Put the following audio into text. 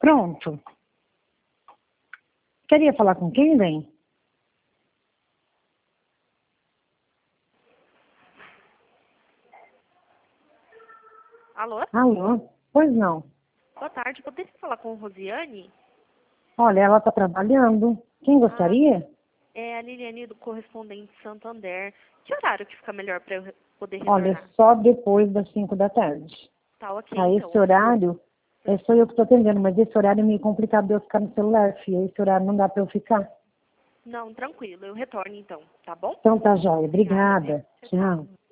Pronto. Queria falar com quem, bem? Alô? Alô? Pois não. Boa tarde. Poderia falar com Rosiane? Olha, ela está trabalhando. Quem gostaria? É a Liliane do Correspondente Santander. Que horário que fica melhor para eu poder Olha, retornar? só depois das 5 da tarde. Tá ok, Tá, então. esse horário, sou eu que estou atendendo, mas esse horário é meio complicado de eu ficar no celular, filha. Esse horário não dá para eu ficar. Não, tranquilo. Eu retorno então, tá bom? Então tá, joia. Obrigada, viu? Obrigada. Tchau, tchau. Tchau.